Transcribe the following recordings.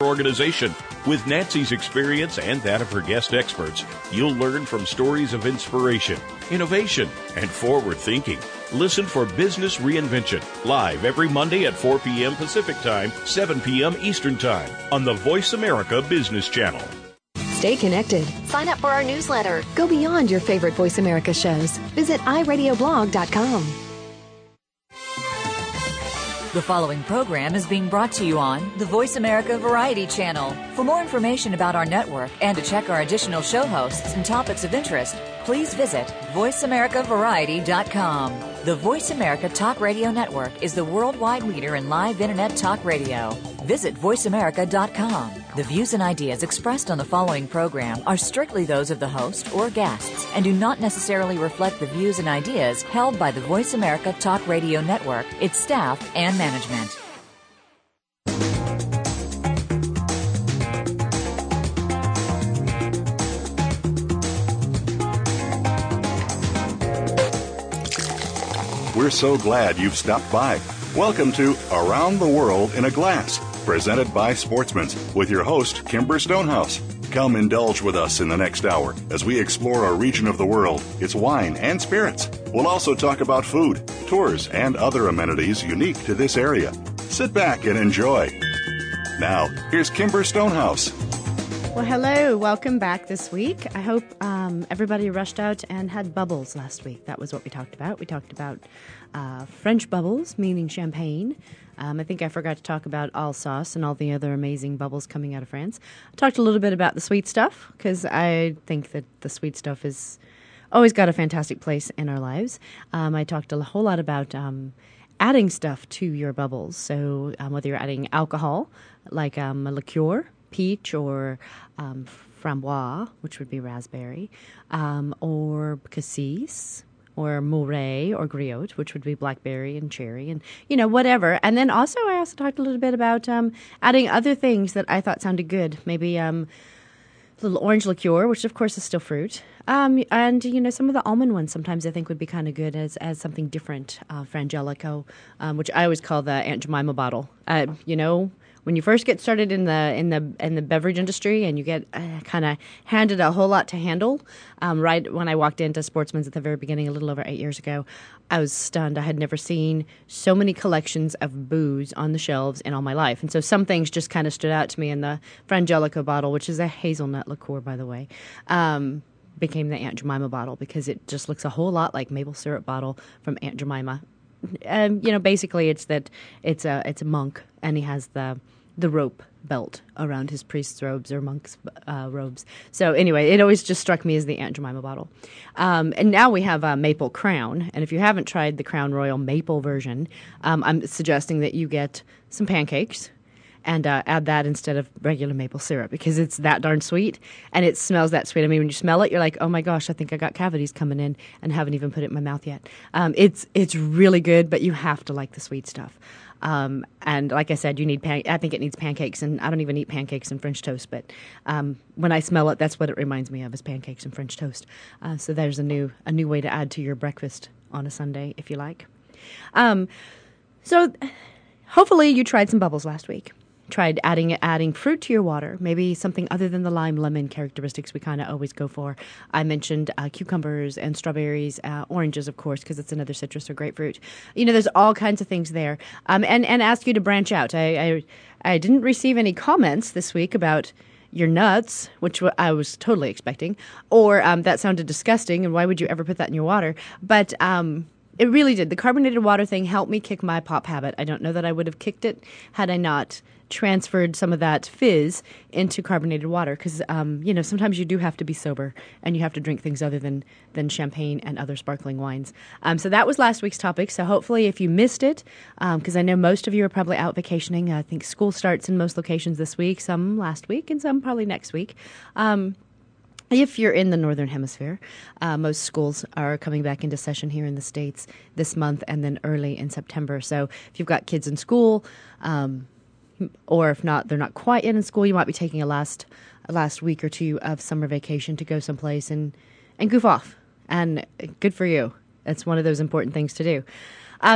organization. With Nancy's experience and that of her guest experts, you'll learn from stories of inspiration, innovation, and forward thinking. Listen for Business Reinvention, live every Monday at 4 p.m. Pacific Time, 7 p.m. Eastern Time on the Voice America Business Channel. Stay connected. Sign up for our newsletter. Go beyond your favorite Voice America shows. Visit iradioblog.com. The following program is being brought to you on the Voice America Variety Channel. For more information about our network and to check our additional show hosts and topics of interest, please visit voiceamericavariety.com. The Voice America Talk Radio Network is the worldwide leader in live Internet talk radio. Visit voiceamerica.com. The views and ideas expressed on the following program are strictly those of the host or guests and do not necessarily reflect the views and ideas held by the Voice America Talk Radio Network, its staff, and management. We're so glad you've stopped by. Welcome to Around the World in a Glass, presented by Sportsman's, with your host, Kimber Stonehouse. Come indulge with us in the next hour as we explore a region of the world, its wine and spirits. We'll also talk about food, tours, and other amenities unique to this area. Sit back and enjoy. Now, here's Kimber Stonehouse. Well, hello. Welcome back this week. I hope everybody rushed out and had bubbles last week. That was what we talked about. We talked about French bubbles, meaning champagne. I think I forgot to talk about Alsace and all the other amazing bubbles coming out of France. I talked a little bit about the sweet stuff because I think that the sweet stuff is always got a fantastic place in our lives. I talked a whole lot about adding stuff to your bubbles. So whether you're adding alcohol, like a liqueur, peach, or framboise, which would be raspberry, or cassis, or Moray or Griotte, which would be blackberry and cherry, and, whatever. And then I also talked a little bit about adding other things that I thought sounded good. Maybe a little orange liqueur, which of course is still fruit. And, some of the almond ones sometimes I think would be kind of good as something different. Frangelico, which I always call the Aunt Jemima bottle. When you first get started in the beverage industry and you get kind of handed a whole lot to handle, right when I walked into Sportsman's at the very beginning, a little over 8 years ago, I was stunned. I had never seen so many collections of booze on the shelves in all my life. And so some things just kind of stood out to me, in the Frangelico bottle, which is a hazelnut liqueur, by the way, became the Aunt Jemima bottle because it just looks a whole lot like maple syrup bottle from Aunt Jemima. Basically it's a monk, and he has the rope belt around his priest's robes or monk's robes. So anyway, it always just struck me as the Aunt Jemima bottle. And now we have a Maple Crown, and if you haven't tried the Crown Royal Maple version, I'm suggesting that you get some pancakes and add that instead of regular maple syrup, because it's that darn sweet, and it smells that sweet. I mean, when you smell it, you're like, oh my gosh, I think I got cavities coming in, and haven't even put it in my mouth yet. It's really good, but you have to like the sweet stuff. And like I said, I think it needs pancakes, and I don't even eat pancakes and French toast, but when I smell it, that's what it reminds me of, is pancakes and French toast. So there's a new way to add to your breakfast on a Sunday, if you like. So hopefully you tried some bubbles last week. Tried adding fruit to your water, maybe something other than the lime-lemon characteristics we kind of always go for. I mentioned cucumbers and strawberries, oranges, of course, because it's another citrus or grapefruit. There's all kinds of things there. And ask you to branch out. I didn't receive any comments this week about your nuts, which I was totally expecting, or that sounded disgusting, and why would you ever put that in your water? But it really did. The carbonated water thing helped me kick my pop habit. I don't know that I would have kicked it had I not transferred some of that fizz into carbonated water, because sometimes you do have to be sober and you have to drink things other than champagne and other sparkling wines. So that was last week's topic. So hopefully if you missed it, because I know most of you are probably out vacationing. I think school starts in most locations this week, some last week, and some probably next week. If you're in the Northern Hemisphere, most schools are coming back into session here in the States this month and then early in September. So if you've got kids in school, or if not, they're not quite in school, you might be taking a last week or two of summer vacation to go someplace and goof off. And good for you. It's one of those important things to do.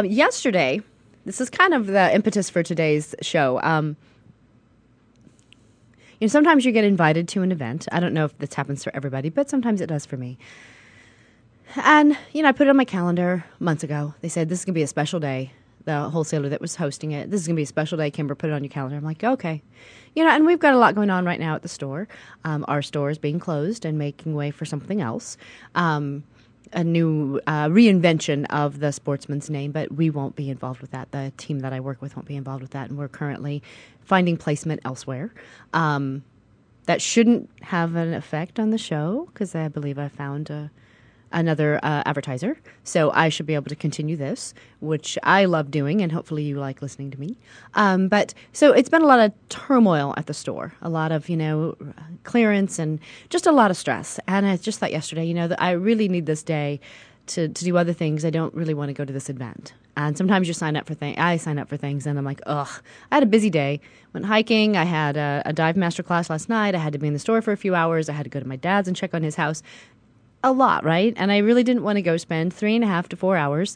Yesterday, this is kind of the impetus for today's show. sometimes you get invited to an event. I don't know if this happens for everybody, but sometimes it does for me. And, I put it on my calendar months ago. They said, this is going to be a special day. The wholesaler that was hosting it, this is going to be a special day, Kimber, put it on your calendar. I'm like, okay. And we've got a lot going on right now at the store. Our store is being closed and making way for something else. A new reinvention of the Sportsman's name, but we won't be involved with that. The team that I work with won't be involved with that, and we're currently finding placement elsewhere. That shouldn't have an effect on the show, because I believe I found another advertiser. So I should be able to continue this, which I love doing, and hopefully you like listening to me. But so it's been a lot of turmoil at the store, a lot of, clearance and just a lot of stress. And I just thought yesterday, that I really need this day to do other things. I don't really want to go to this event. And sometimes you sign up for things. I sign up for things, and I'm like, ugh. I had a busy day. Went hiking. I had a dive master class last night. I had to be in the store for a few hours. I had to go to my dad's and check on his house. A lot, right? And I really didn't want to go spend 3.5 to 4 hours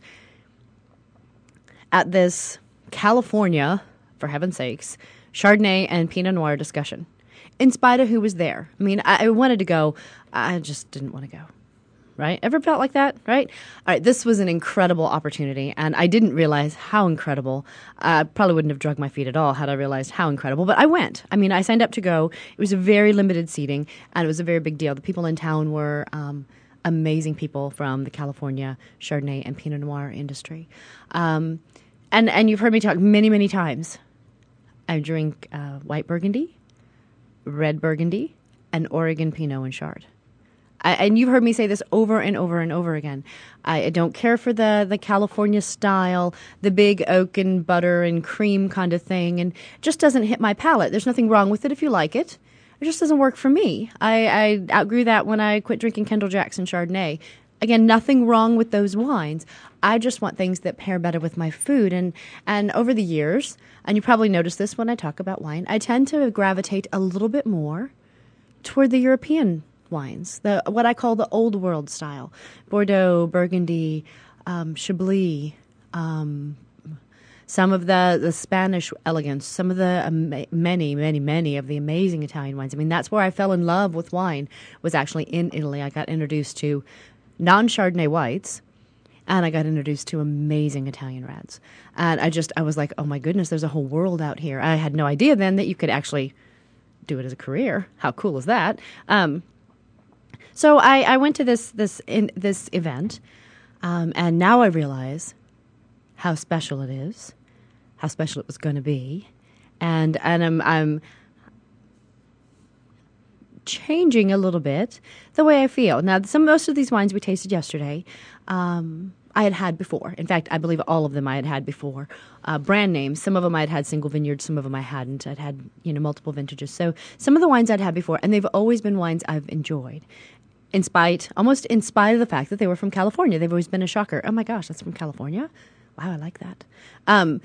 at this California, for heaven's sakes, Chardonnay and Pinot Noir discussion, in spite of who was there. I mean, I wanted to go. I just didn't want to go, right? Ever felt like that, right? All right, this was an incredible opportunity, and I didn't realize how incredible. I probably wouldn't have dragged my feet at all had I realized how incredible, but I went. I mean, I signed up to go. It was a very limited seating, and it was a very big deal. The people in town were amazing people from the California Chardonnay and Pinot Noir industry. And you've heard me talk many, many times. I drink white Burgundy, red Burgundy, and Oregon Pinot and Chard. And you've heard me say this over and over and over again. I don't care for the California style, the big oak and butter and cream kind of thing, and it just doesn't hit my palate. There's nothing wrong with it if you like it. It just doesn't work for me. I outgrew that when I quit drinking Kendall Jackson Chardonnay. Again, nothing wrong with those wines. I just want things that pair better with my food. And over the years, and you probably notice this when I talk about wine, I tend to gravitate a little bit more toward the European wines, what I call the old world style. Bordeaux, Burgundy, Chablis, some of the Spanish elegance, some of the many, many, many of the amazing Italian wines. I mean, that's where I fell in love with wine, was actually in Italy. I got introduced to non-Chardonnay whites, and I got introduced to amazing Italian reds. And I was like, oh my goodness, there's a whole world out here. I had no idea then that you could actually do it as a career. How cool is that? So I went to this event, and now I realize how special it is, how special it was going to be, and I'm changing a little bit the way I feel. Now, most of these wines we tasted yesterday, I had before. In fact, I believe all of them I had before. Brand names. Some of them I'd had single vineyards. Some of them I hadn't. I'd had multiple vintages. So some of the wines I'd had before, and they've always been wines I've enjoyed. Almost in spite of the fact that they were from California. They've always been a shocker. Oh my gosh, that's from California? Wow, I like that. And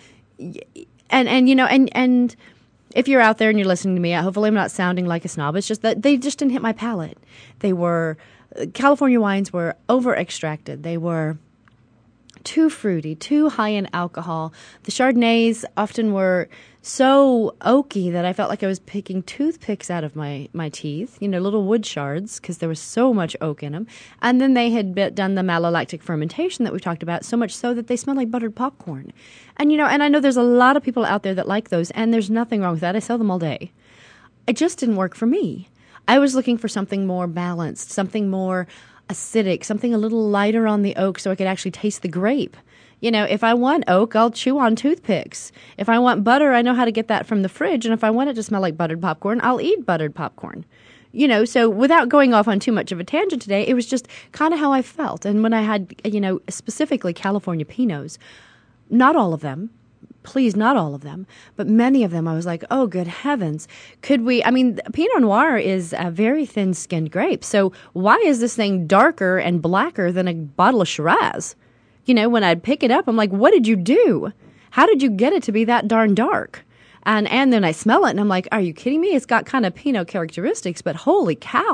if you're out there and you're listening to me, hopefully I'm not sounding like a snob. It's just that they just didn't hit my palate. California wines were over-extracted. They were too fruity, too high in alcohol. The Chardonnays often were so oaky that I felt like I was picking toothpicks out of my teeth, little wood shards, because there was so much oak in them. And then they had done the malolactic fermentation that we talked about, so much so that they smelled like buttered popcorn. And, and I know there's a lot of people out there that like those, and there's nothing wrong with that. I sell them all day. It just didn't work for me. I was looking for something more balanced, something more acidic, something a little lighter on the oak so I could actually taste the grape. If I want oak, I'll chew on toothpicks. If I want butter, I know how to get that from the fridge. And if I want it to smell like buttered popcorn, I'll eat buttered popcorn. So without going off on too much of a tangent today, it was just kind of how I felt. And when I had, specifically California Pinots, not all of them, please, not all of them, but many of them, I was like, oh, good heavens. Pinot Noir is a very thin-skinned grape. So why is this thing darker and blacker than a bottle of Shiraz? When I'd pick it up, I'm like, what did you do? How did you get it to be that darn dark? And then I smell it, and I'm like, are you kidding me? It's got kind of Pinot characteristics, but holy cow.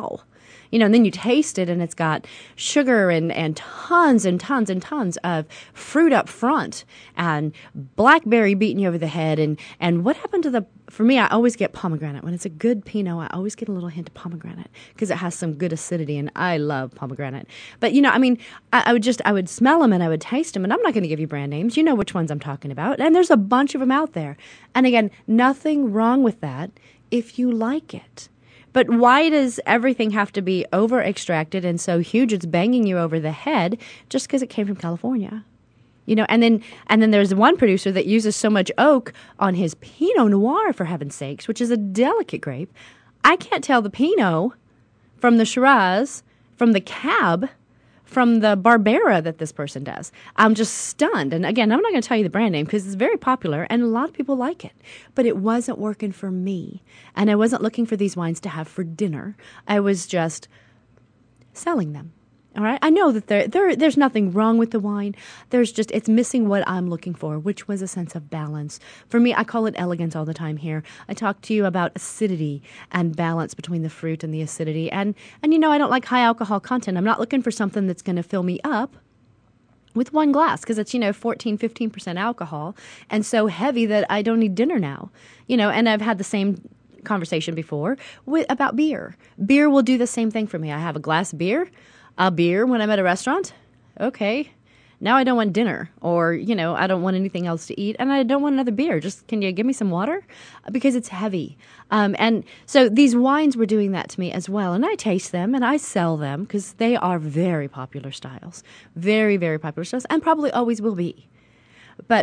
And then you taste it, and it's got sugar and tons and tons and tons of fruit up front, and blackberry beating you over the head. And what happened to for me, I always get pomegranate. When it's a good Pinot, I always get a little hint of pomegranate because it has some good acidity, and I love pomegranate. But, I would smell them and I would taste them, and I'm not going to give you brand names. You know which ones I'm talking about. And there's a bunch of them out there. And again, nothing wrong with that if you like it. But why does everything have to be over-extracted and so huge it's banging you over the head just because it came from California? And then there's one producer that uses so much oak on his Pinot Noir, for heaven's sakes, which is a delicate grape. I can't tell the Pinot from the Shiraz, from the Cab, from the Barbera that this person does. I'm just stunned. And again, I'm not going to tell you the brand name because it's very popular and a lot of people like it. But it wasn't working for me. And I wasn't looking for these wines to have for dinner. I was just selling them. All right. I know that there's nothing wrong with the wine. It's missing what I'm looking for, which was a sense of balance. For me, I call it elegance all the time here. I talk to you about acidity and balance between the fruit and the acidity. And I don't like high alcohol content. I'm not looking for something that's going to fill me up with one glass because it's, 14, 15% alcohol and so heavy that I don't need dinner now. And I've had the same conversation before about beer. Beer will do the same thing for me. I have a glass of beer. A beer when I'm at a restaurant? Okay. Now I don't want dinner or, I don't want anything else to eat and I don't want another beer. Just can you give me some water? Because it's heavy. And so these wines were doing that to me as well. And I taste them and I sell them because they are very popular styles. Very, very popular styles and probably always will be. But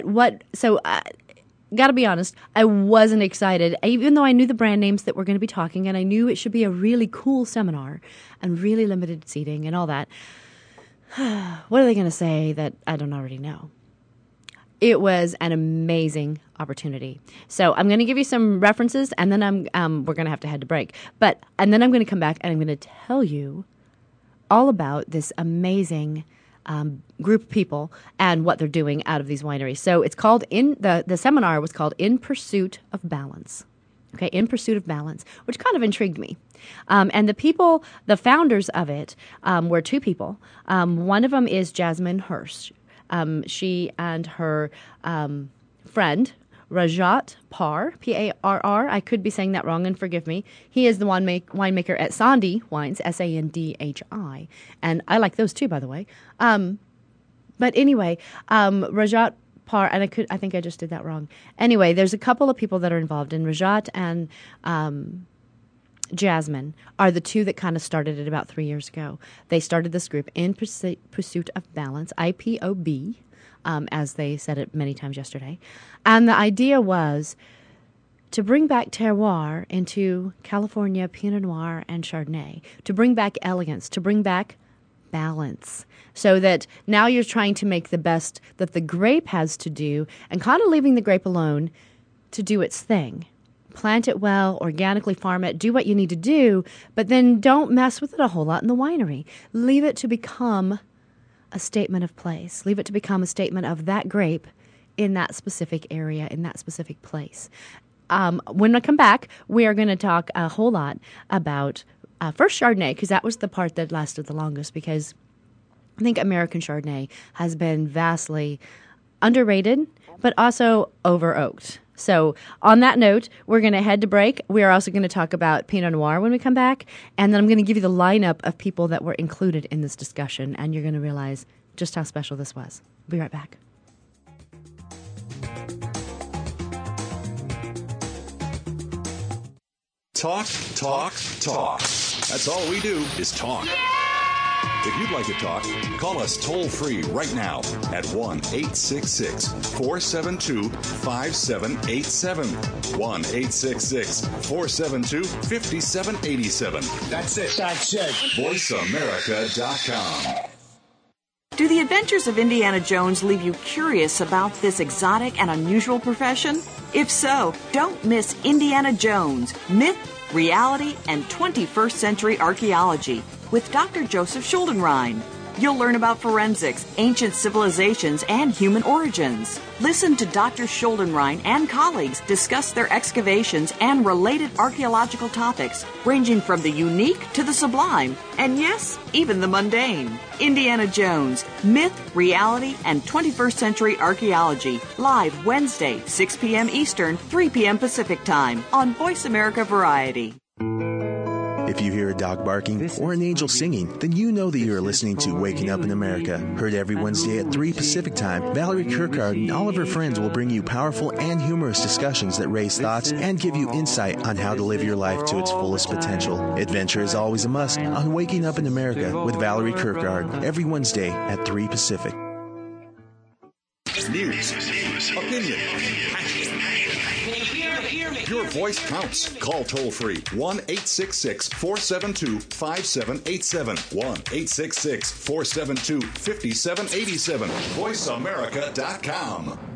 got to be honest, I wasn't excited, even though I knew the brand names that we're going to be talking, and I knew it should be a really cool seminar and really limited seating and all that. What are they going to say that I don't already know? It was an amazing opportunity. So I'm going to give you some references, and then we're going to have to head to break. And then I'm going to come back, and I'm going to tell you all about this amazing group of people and what they're doing out of these wineries. So it's called the seminar was called In Pursuit of Balance. Okay, In Pursuit of Balance, which kind of intrigued me. And the founders of it were two people. One of them is Jasmine Hirsch. She and her friend, Rajat Parr, P-A-R-R. I could be saying that wrong, and forgive me. He is the winemaker at Sandhi Wines, S-A-N-D-H-I. And I like those too, by the way. But anyway, Rajat Parr, and I think I just did that wrong. Anyway, there's a couple of people that are involved, and Rajat and Jasmine are the two that kind of started it about 3 years ago. They started this group, In Pursuit of Balance, IPOB. As they said it many times yesterday. And the idea was to bring back terroir into California Pinot Noir and Chardonnay, to bring back elegance, to bring back balance, so that now you're trying to make the best that the grape has to do and kind of leaving the grape alone to do its thing. Plant it well, organically farm it, do what you need to do, but then don't mess with it a whole lot in the winery. Leave it to become a statement of place. Leave it to become a statement of that grape in that specific area, in that specific place. When I come back, we are going to talk a whole lot about first Chardonnay, because that was the part that lasted the longest, because I think American Chardonnay has been vastly underrated, but also over-oaked. So on that note, we're going to head to break. We are also going to talk about Pinot Noir when we come back. And then I'm going to give you the lineup of people that were included in this discussion. And you're going to realize just how special this was. We'll be right back. Talk, talk, talk. That's all we do is talk. If you'd like to talk, call us toll-free right now at 1-866-472-5787. 1-866-472-5787. That's it. VoiceAmerica.com. Do the adventures of Indiana Jones leave you curious about this exotic and unusual profession? If so, don't miss Indiana Jones, Myth, Reality, and 21st Century Archaeology with Dr. Joseph Schuldenrein. You'll learn about forensics, ancient civilizations, and human origins. Listen to Dr. Schuldenrein and colleagues discuss their excavations and related archaeological topics, ranging from the unique to the sublime, and yes, even the mundane. Indiana Jones, Myth, Reality, and 21st Century Archaeology, live Wednesday, 6 p.m. Eastern, 3 p.m. Pacific Time on Voice America Variety. If you hear a dog barking or an angel singing, then you know that you are listening to Waking Up in America. Heard every Wednesday at 3 Pacific Time, Valerie Kirkard and all of her friends will bring you powerful and humorous discussions that raise thoughts and give you insight on how to live your life to its fullest potential. Adventure is always a must on Waking Up in America with Valerie Kirkard every Wednesday at 3 Pacific. News, opinion. Your voice counts. Call toll-free 1-866-472-5787. 1-866-472-5787. VoiceAmerica.com.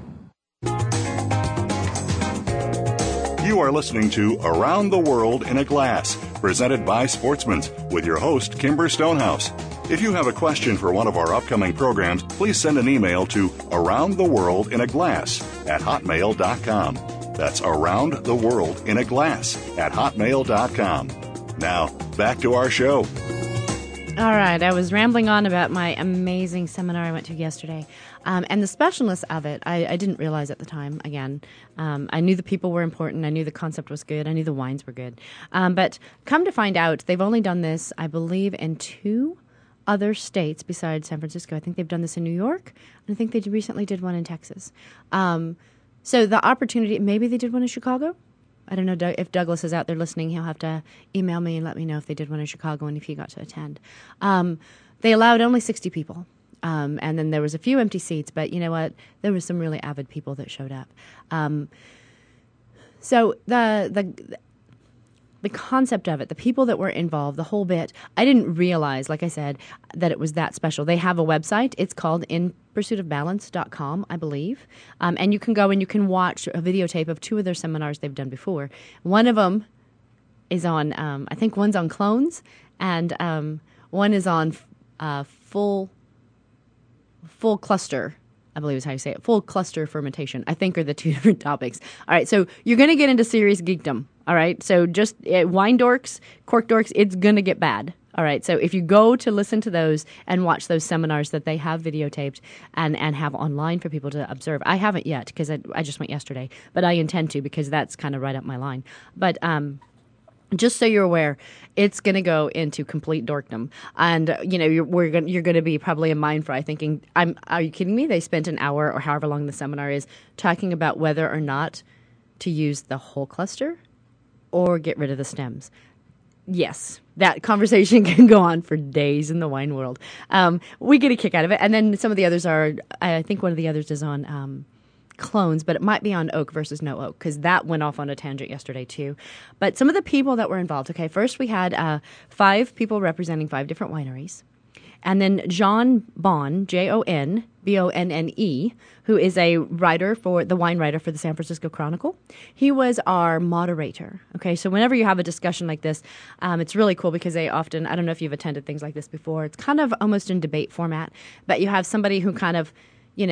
You are listening to Around the World in a Glass, presented by Sportsman's, with your host, Kimber Stonehouse. If you have a question for one of our upcoming programs, please send an email to aroundtheworldinaglass@hotmail.com. That's aroundtheworldinaglass@hotmail.com. Now, back to our show. All right, I was rambling on about my amazing seminar I went to yesterday. And the specialness of it, I didn't realize at the time, again. I knew the people were important. I knew the concept was good. I knew the wines were good. But come to find out, they've only done this, I believe, in 2 other states besides San Francisco. I think they've done this in New York, and I think they recently did one in Texas. So the opportunity, maybe they did one in Chicago. I don't know if Douglas is out there listening. He'll have to email me and let me know if they did one in Chicago and if he got to attend. They allowed only 60 people. And then there was a few empty seats, but you know what? There was some really avid people that showed up. So the concept of it, the people that were involved, the whole bit, I didn't realize, like I said, that it was that special. They have a website. It's called InPursuitOfBalance.com, I believe. And you can go and you can watch a videotape of 2 of their seminars they've done before. One of them is on, I think one's on clones, and one is on full cluster, I believe is how you say it, full cluster fermentation, I think are the 2 different topics. All right, so you're going to get into serious geekdom. All right, so just wine dorks, cork dorks, it's going to get bad. All right, so if you go to listen to those and watch those seminars that they have videotaped and have online for people to observe. I haven't yet because I just went yesterday, but I intend to because that's kind of right up my line. But just so you're aware, it's going to go into complete dorkdom, and you're going to be probably a mind fry thinking, "Are you kidding me?" They spent an hour or however long the seminar is talking about whether or not to use the whole cluster or get rid of the stems. Yes, that conversation can go on for days in the wine world. We get a kick out of it, and then some of the others are. I think one of the others is on clones, but it might be on oak versus no oak, because that went off on a tangent yesterday too. But some of the people that were involved, okay, first we had 5 people representing 5 different wineries. And then John Bonne, Jon Bonne, who is a writer for the wine writer for the San Francisco Chronicle. He was our moderator. Okay, so whenever you have a discussion like this, it's really cool because they often, I don't know if you've attended things like this before, it's kind of almost in debate format, but you have somebody who kind of,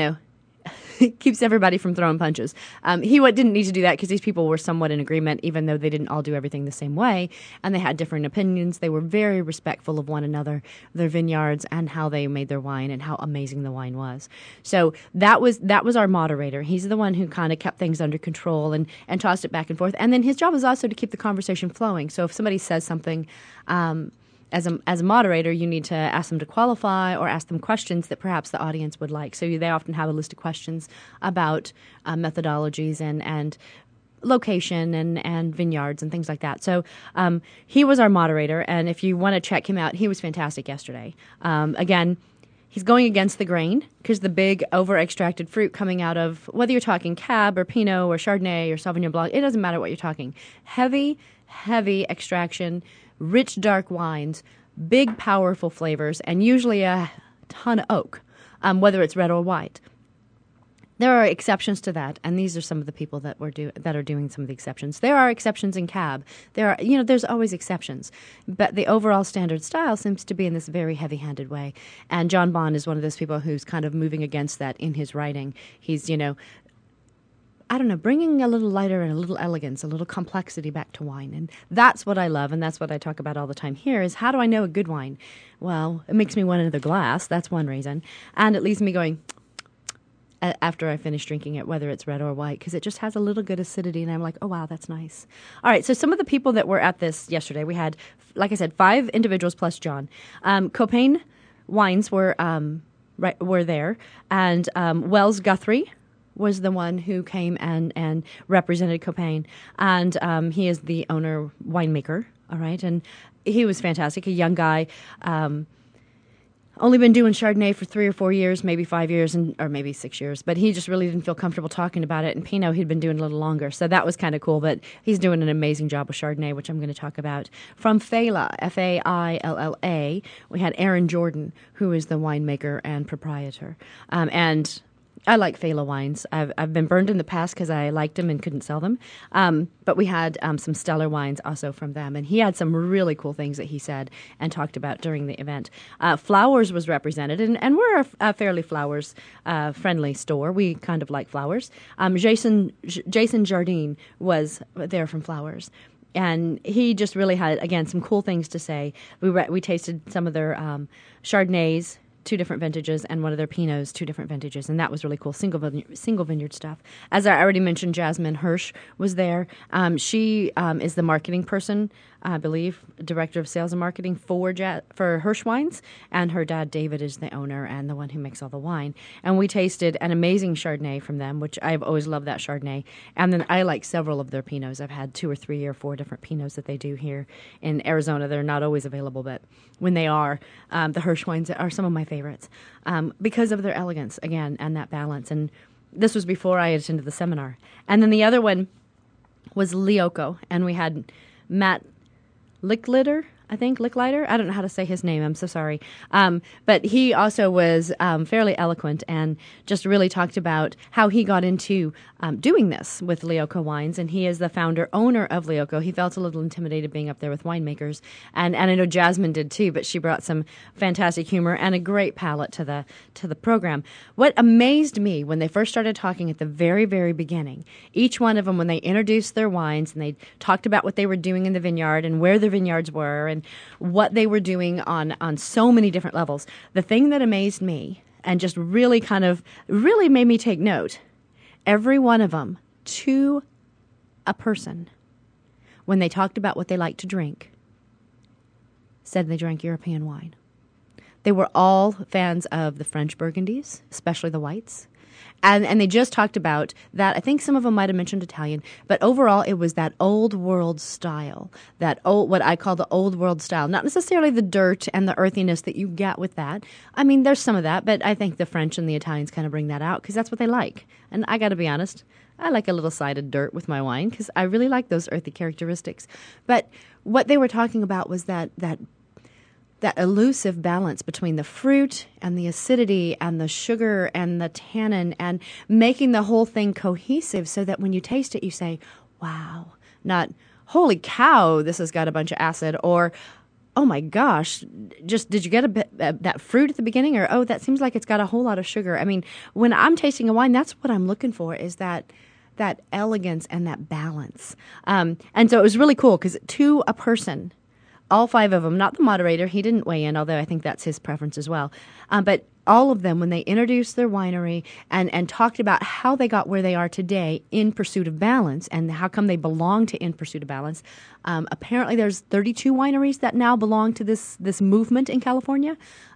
keeps everybody from throwing punches. He didn't need to do that because these people were somewhat in agreement, even though they didn't all do everything the same way, and they had different opinions. They were very respectful of one another, their vineyards, and how they made their wine and how amazing the wine was. So that was our moderator. He's the one who kind of kept things under control and tossed it back and forth. And then his job is also to keep the conversation flowing. So if somebody says something, as a moderator, you need to ask them to qualify or ask them questions that perhaps the audience would like. So they often have a list of questions about methodologies and location and vineyards and things like that. So he was our moderator, and if you want to check him out, he was fantastic yesterday. Again, he's going against the grain because the big over-extracted fruit coming out of, whether you're talking Cab or Pinot or Chardonnay or Sauvignon Blanc, it doesn't matter what you're talking. Heavy extraction, rich, dark wines, big, powerful flavors, and usually a ton of oak, whether it's red or white. There are exceptions to that, and these are some of the people that are doing some of the exceptions. There are exceptions in cab. There's always exceptions, but the overall standard style seems to be in this very heavy-handed way. And John Bond is one of those people who's kind of moving against that in his writing. He's, bringing a little lighter and a little elegance, a little complexity back to wine. And that's what I love, and that's what I talk about all the time here, is how do I know a good wine? Well, it makes me want another glass. That's one reason. And it leaves me going after I finish drinking it, whether it's red or white, because it just has a little good acidity, and I'm like, oh, wow, that's nice. All right, so some of the people that were at this yesterday, we had, like I said, 5 individuals plus John. Copain Wines were there, and Wells Guthrie was the one who came and represented Copain, and he is the owner, winemaker, all right, and he was fantastic, a young guy, only been doing Chardonnay for 3 or 4 years, maybe 5 years, or maybe 6 years. But he just really didn't feel comfortable talking about it. And Pinot he'd been doing a little longer. So that was kind of cool. But he's doing an amazing job with Chardonnay, which I'm going to talk about. From Failla, Failla, we had Aaron Jordan, who is the winemaker and proprietor. And I like Failla wines. I've been burned in the past because I liked them and couldn't sell them. But we had some stellar wines also from them. And he had some really cool things that he said and talked about during the event. Flowers was represented, and we're a fairly flowers-friendly store. We kind of like flowers. Jason Jardine was there from Flowers. And he just really had, again, some cool things to say. We tasted some of their Chardonnays, 2 different vintages, and one of their Pinots, 2 different vintages, and that was really cool, single vineyard stuff. As I already mentioned, Jasmine Hirsch was there. She is the marketing person, I believe, director of sales and marketing for Hirsch Wines, and her dad, David, is the owner and the one who makes all the wine. And we tasted an amazing Chardonnay from them, which I've always loved that Chardonnay. And then I like several of their Pinots. I've had 2 or 3 or 4 different Pinots that they do here in Arizona. They're not always available, but when they are, the Hirsch wines are some of my favorites because of their elegance, again, and that balance. And this was before I attended the seminar. And then the other one was Lioco, and we had Matt Licklider. I don't know how to say his name. I'm so sorry. But he also was fairly eloquent and just really talked about how he got into doing this with Lioco Wines. And he is the owner of Lioco. He felt a little intimidated being up there with winemakers. And I know Jasmine did too, but she brought some fantastic humor and a great palate to the program. What amazed me when they first started talking at the very, very beginning, each one of them, when they introduced their wines and they talked about what they were doing in the vineyard and where the vineyards were and what they were doing on so many different levels. The thing that amazed me and just really made me take note, every one of them, to a person, when they talked about what they liked to drink, said they drank European wine. They were all fans of the French Burgundies, especially the whites. And they just talked about that. I think some of them might have mentioned Italian, but overall it was that old world style, what I call the old world style. Not necessarily the dirt and the earthiness that you get with that. I mean, there's some of that, but I think the French and the Italians kind of bring that out because that's what they like. And I got to be honest, I like a little side of dirt with my wine because I really like those earthy characteristics. But what they were talking about was that elusive balance between the fruit and the acidity and the sugar and the tannin and making the whole thing cohesive so that when you taste it, you say, wow, not, holy cow, this has got a bunch of acid, or, oh my gosh, just did you get a bit that fruit at the beginning, or, oh, that seems like it's got a whole lot of sugar. I mean, when I'm tasting a wine, that's what I'm looking for, is that elegance and that balance. And so it was really cool because to a person, all 5 of them, not the moderator, he didn't weigh in, although I think that's his preference as well. But all of them, when they introduced their winery and talked about how they got where they are today in pursuit of balance and how come they belong to In Pursuit of Balance, apparently there's 32 wineries that now belong to this movement in California.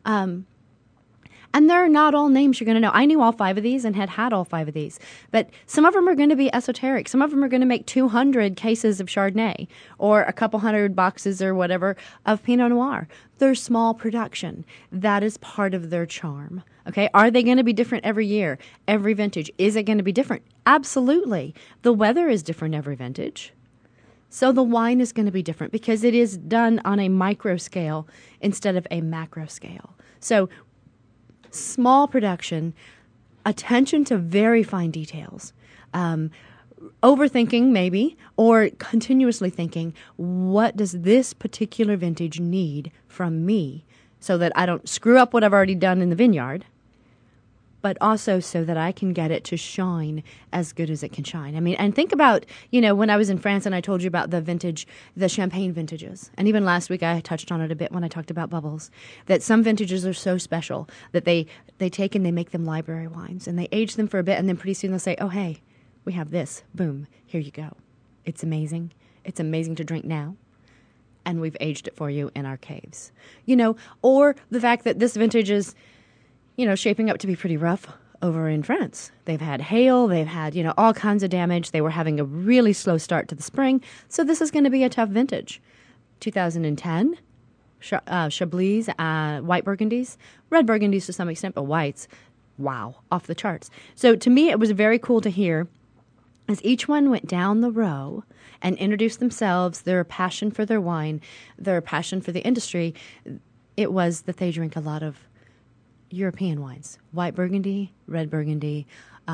And they're not all names you're going to know. I knew all 5 of these and had all 5 of these. But some of them are going to be esoteric. Some of them are going to make 200 cases of Chardonnay or a couple hundred boxes or whatever of Pinot Noir. They're small production. That is part of their charm. Okay, are they going to be different every year, every vintage? Is it going to be different? Absolutely. The weather is different every vintage. So the wine is going to be different because it is done on a micro scale instead of a macro scale. So small production, attention to very fine details. Overthinking, maybe, or continuously thinking, what does this particular vintage need from me so that I don't screw up what I've already done in the vineyard, but also so that I can get it to shine as good as it can shine. I mean, and think about, when I was in France and I told you about the champagne vintages. And even last week I touched on it a bit when I talked about bubbles, that some vintages are so special that they take and they make them library wines and they age them for a bit and then pretty soon they'll say, oh, hey, we have this. Boom, here you go. It's amazing. It's amazing to drink now. And we've aged it for you in our caves. Or the fact that this vintage is, shaping up to be pretty rough over in France. They've had hail, they've had, all kinds of damage. They were having a really slow start to the spring. So this is going to be a tough vintage. 2010, Chablis, white Burgundies, red Burgundies to some extent, but whites, wow, off the charts. So to me, it was very cool to hear as each one went down the row and introduced themselves, their passion for their wine, their passion for the industry, it was that they drink a lot of European wines, white Burgundy, red Burgundy,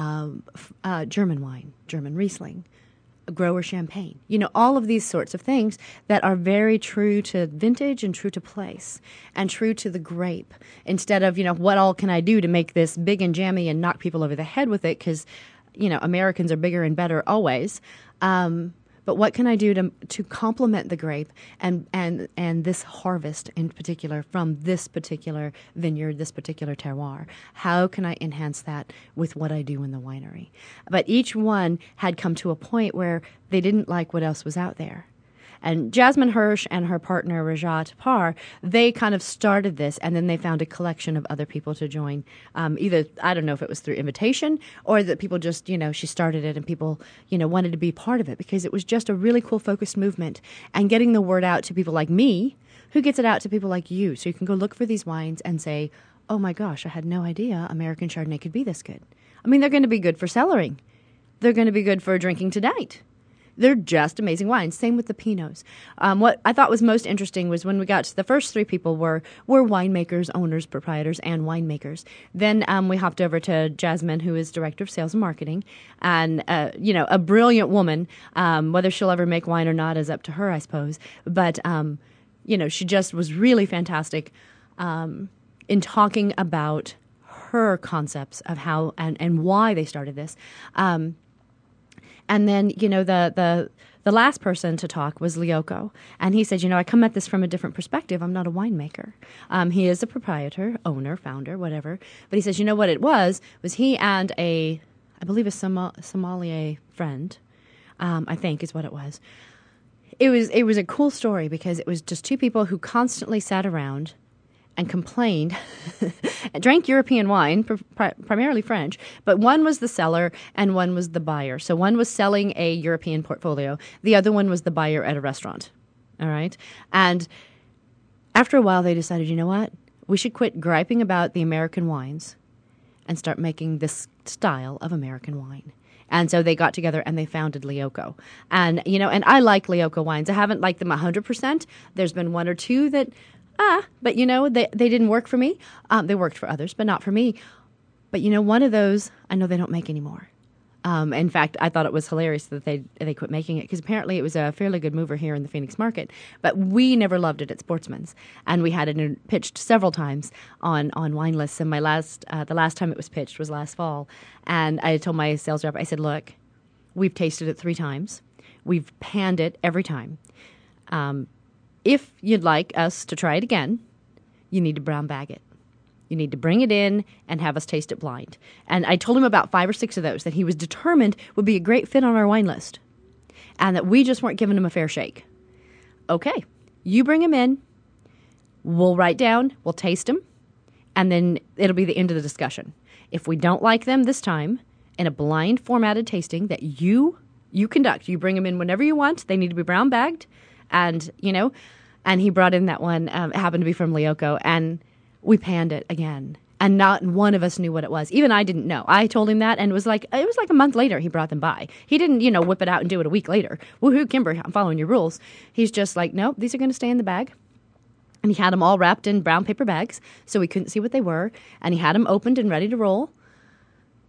German wine, German Riesling, grower champagne. All of these sorts of things that are very true to vintage and true to place and true to the grape. Instead of, what all can I do to make this big and jammy and knock people over the head with it because, Americans are bigger and better always. But what can I do to complement the grape and this harvest in particular from this particular vineyard, this particular terroir? How can I enhance that with what I do in the winery? But each one had come to a point where they didn't like what else was out there. And Jasmine Hirsch and her partner, Rajat Parr, they kind of started this, and then they found a collection of other people to join. Either, I don't know if it was through invitation or that people just, she started it and people, wanted to be part of it because it was just a really cool focused movement and getting the word out to people like me, who gets it out to people like you. So you can go look for these wines and say, oh my gosh, I had no idea American Chardonnay could be this good. I mean, they're going to be good for cellaring. They're going to be good for drinking tonight. They're just amazing wines. Same with the Pinots. What I thought was most interesting was when we got to the first three people were winemakers, owners, proprietors, and winemakers. Then we hopped over to Jasmine, who is director of sales and marketing, and a brilliant woman. Whether she'll ever make wine or not is up to her, I suppose. But she just was really fantastic in talking about her concepts of how and why they started this. And then, the last person to talk was Lioko. And he said, I come at this from a different perspective. I'm not a winemaker. He is a proprietor, owner, founder, whatever. But he says, what it was he and I believe a sommelier friend, I think is what it was. It was a cool story because it was just two people who constantly sat around and complained, drank European wine, primarily French, but one was the seller and one was the buyer. So one was selling a European portfolio. The other one was the buyer at a restaurant. All right? And after a while, they decided, what? We should quit griping about the American wines and start making this style of American wine. And so they got together and they founded Lioko. And, and I like Lioko wines. I haven't liked them 100%. There's been one or two that... but they didn't work for me. They worked for others, but not for me. But one of those, I know they don't make anymore. In fact, I thought it was hilarious that they quit making it because apparently it was a fairly good mover here in the Phoenix market. But we never loved it at Sportsman's, and we had it pitched several times on wine lists. And the last time it was pitched was last fall, and I told my sales rep, I said, "Look, we've tasted it 3 times. We've panned it every time. If you'd like us to try it again, you need to brown bag it. You need to bring it in and have us taste it blind." And I told him about 5 or 6 of those that he was determined would be a great fit on our wine list and that we just weren't giving him a fair shake. Okay, you bring them in, we'll write down, we'll taste them, and then it'll be the end of the discussion. If we don't like them this time, in a blind formatted tasting that you conduct, you bring them in whenever you want, they need to be brown bagged, and, and he brought in that one, it happened to be from Lioko, and we panned it again. And not one of us knew what it was. Even I didn't know. I told him that, and it was like a month later he brought them by. He didn't, whip it out and do it a week later. Woohoo, Kimber, I'm following your rules. He's just like, nope, these are going to stay in the bag. And he had them all wrapped in brown paper bags, so we couldn't see what they were. And he had them opened and ready to roll.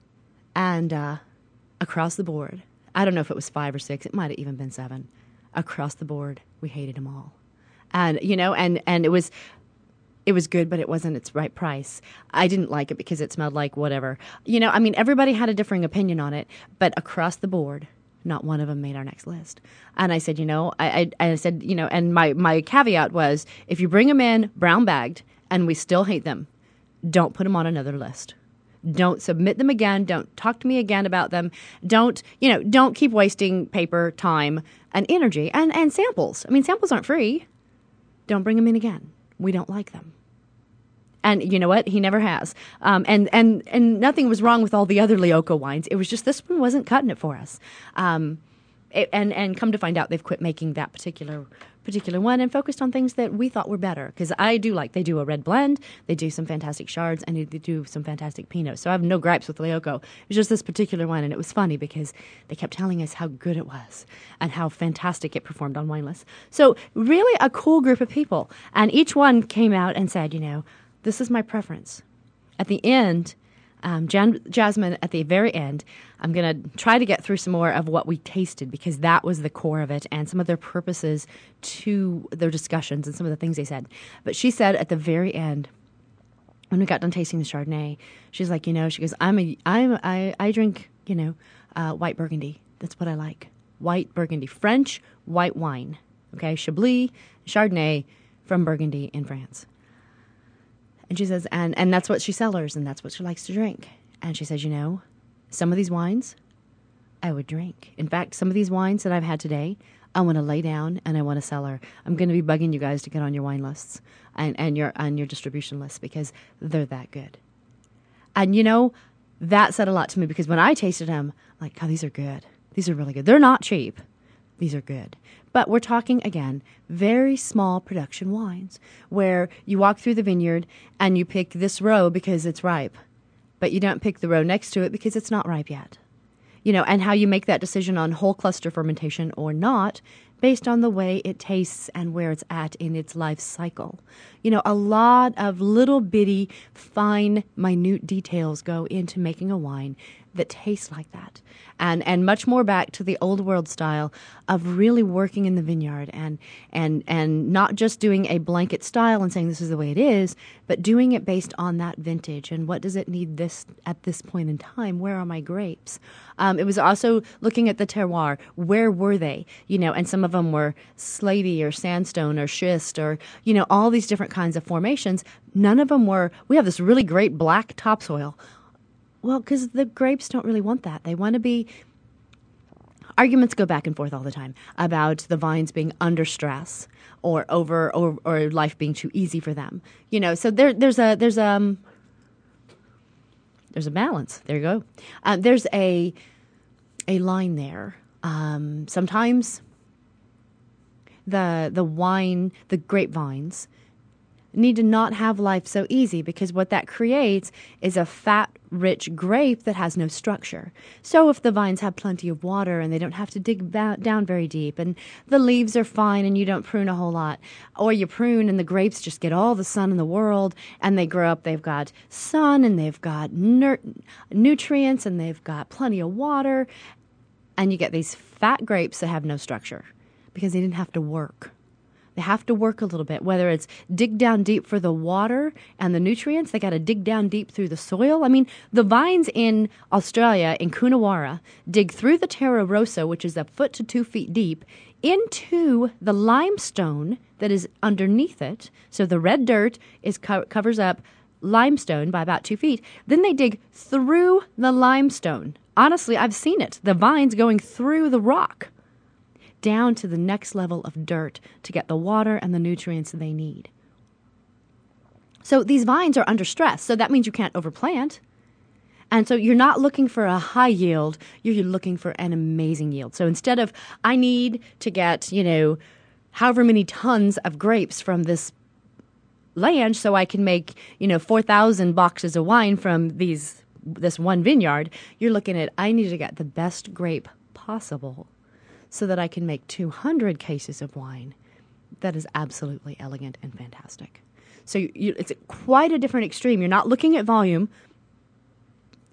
And across the board, I don't know if it was 5 or 6, it might have even been 7. Across the board, we hated them all. And, and it was good, but it wasn't its right price. I didn't like it because it smelled like whatever. Everybody had a differing opinion on it, but across the board, not one of them made our next list. And I said, I said, and my caveat was, if you bring them in brown bagged and we still hate them, don't put them on another list. Don't submit them again. Don't talk to me again about them. Don't keep wasting paper, time, and energy and samples. Samples aren't free. Don't bring them in again. We don't like them. And you know what? He never has. And nothing was wrong with all the other Lioco wines. It was just this one wasn't cutting it for us. And come to find out, they've quit making that particular one and focused on things that we thought were better. Because they do a red blend, they do some fantastic Chards, and they do some fantastic Pinots. So I have no gripes with Lioco. It was just this particular one, and it was funny because they kept telling us how good it was and how fantastic it performed on wine lists. So really a cool group of people. And each one came out and said, this is my preference. At the end, Jasmine, at the very end, I'm going to try to get through some more of what we tasted because that was the core of it and some of their purposes to their discussions and some of the things they said. But she said at the very end, when we got done tasting the Chardonnay, she's like, she goes, I drink, white Burgundy. That's what I like. White Burgundy, French white wine. Okay, Chablis, Chardonnay from Burgundy in France. And she says, and that's what she cellars, and that's what she likes to drink. And she says, some of these wines I would drink. In fact, some of these wines that I've had today, I want to lay down and I want to cellar. I'm going to be bugging you guys to get on your wine lists and your distribution lists because they're that good. And that said a lot to me because when I tasted them, I'm like, God, these are good. These are really good. They're not cheap. These are good. But we're talking, again, very small production wines where you walk through the vineyard and you pick this row because it's ripe, but you don't pick the row next to it because it's not ripe yet. And how you make that decision on whole cluster fermentation or not based on the way it tastes and where it's at in its life cycle. A lot of little bitty, fine, minute details go into making a wine that tastes like that. And much more back to the old world style of really working in the vineyard and not just doing a blanket style and saying this is the way it is, but doing it based on that vintage and what does it need this at this point in time? Where are my grapes? It was also looking at the terroir. Where were they? And some of them were slaty or sandstone or schist or, all these different kinds of formations. None of them were, we have this really great black topsoil. Well, because the grapes don't really want that. They want to be... Arguments go back and forth all the time about the vines being under stress or over or life being too easy for them. So there's a balance. There you go. There's a line there. Sometimes the grapevines need to not have life so easy because what that creates is a fat, rich grape that has no structure. So if the vines have plenty of water and they don't have to dig down very deep and the leaves are fine and you don't prune a whole lot, or you prune and the grapes just get all the sun in the world and they grow up, they've got sun and they've got nutrients and they've got plenty of water, and you get these fat grapes that have no structure because they didn't have to work. They have to work a little bit, whether it's dig down deep for the water and the nutrients. They got to dig down deep through the soil. The vines in Australia, in Coonawarra, dig through the Terra Rosa, which is 1 foot to 2 feet deep, into the limestone that is underneath it. So the red dirt covers up limestone by about 2 feet. Then they dig through the limestone. Honestly, I've seen it. The vines going through the rock down to the next level of dirt to get the water and the nutrients they need. So these vines are under stress, so that means you can't overplant. And so you're not looking for a high yield, you're looking for an amazing yield. So instead of, I need to get, however many tons of grapes from this land so I can make, 4,000 boxes of wine from this one vineyard, you're looking at, I need to get the best grape possible so that I can make 200 cases of wine that is absolutely elegant and fantastic. So it's quite a different extreme. You're not looking at volume.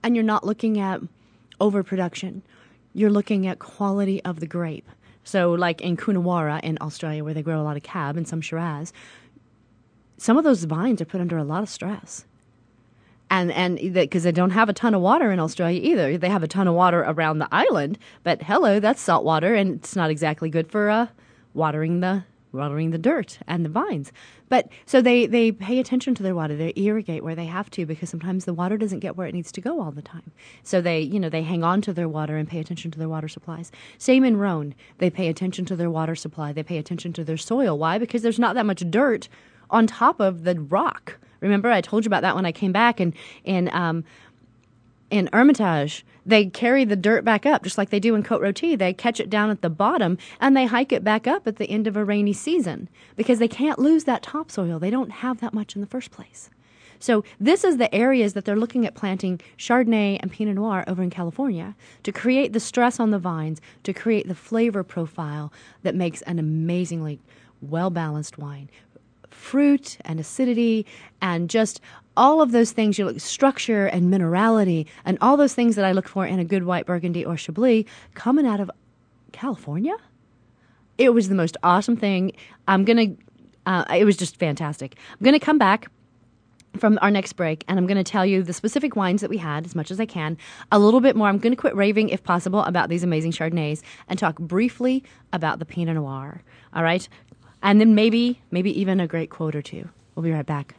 and you're not looking at overproduction. You're looking at quality of the grape. So like in Coonawarra in Australia, where they grow a lot of Cab and some Shiraz, some of those vines are put under a lot of stress. And because they don't have a ton of water in Australia either. They have a ton of water around the island, but hello, that's salt water, and it's not exactly good for watering the dirt and the vines. But so they pay attention to their water. They irrigate where they have to, because sometimes the water doesn't get where it needs to go all the time. So they hang on to their water and pay attention to their water supplies. Same in Rhone. They pay attention to their water supply. They pay attention to their soil. Why? Because there's not that much dirt on top of the rock. Remember, I told you about that when I came back, and in Hermitage, they carry the dirt back up, just like they do in Côte-Rôtie. They catch it down at the bottom, and they hike it back up at the end of a rainy season, because they can't lose that topsoil. They don't have that much in the first place. So this is the areas that they're looking at planting Chardonnay and Pinot Noir over in California, to create the stress on the vines, to create the flavor profile that makes an amazingly well-balanced wine. Fruit and acidity and just all of those things, you look, structure and minerality and all those things that I look for in a good white Burgundy or Chablis coming out of California. It was the most awesome thing. It was just fantastic. I'm going to come back from our next break, and I'm going to tell you the specific wines that we had as much as I can, a little bit more. I'm going to quit raving, if possible, about these amazing Chardonnays and talk briefly about the Pinot Noir. All right? And then maybe even a great quote or two. We'll be right back.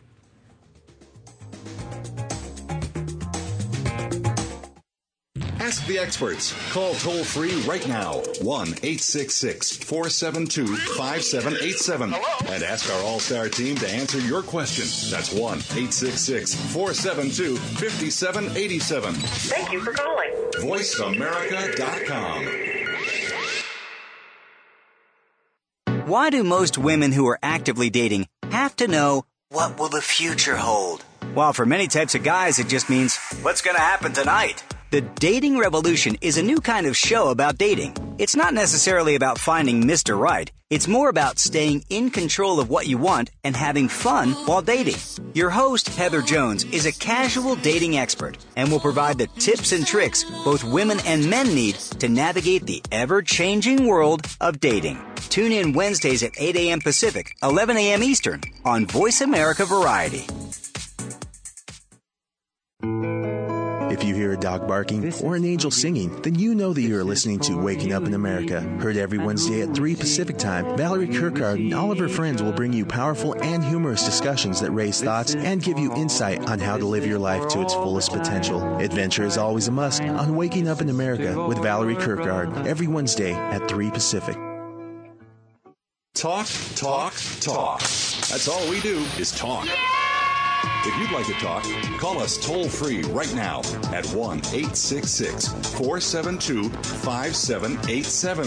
Ask the experts. Call toll free right now. 1-866-472-5787. And ask our all-star team to answer your question. That's 1-866-472-5787. Thank you for calling. VoiceAmerica.com. Why do most women who are actively dating have to know, what will the future hold? While for many types of guys, it just means, what's going to happen tonight? The Dating Revolution is a new kind of show about dating. It's not necessarily about finding Mr. Right. It's more about staying in control of what you want and having fun while dating. Your host, Heather Jones, is a casual dating expert and will provide the tips and tricks both women and men need to navigate the ever-changing world of dating. Tune in Wednesdays at 8 a.m. Pacific, 11 a.m. Eastern on Voice America Variety. If you hear a dog barking or an angel singing, then you know that you are listening to Waking Up in America. Heard every Wednesday at 3 Pacific Time, Valerie Kirkard and all of her friends will bring you powerful and humorous discussions that raise thoughts and give you insight on how to live your life to its fullest potential. Adventure is always a must on Waking Up in America with Valerie Kirkard every Wednesday at 3 Pacific. Talk, talk, talk. That's all we do is talk. If you'd like to talk, call us toll-free right now at 1-866-472-5787.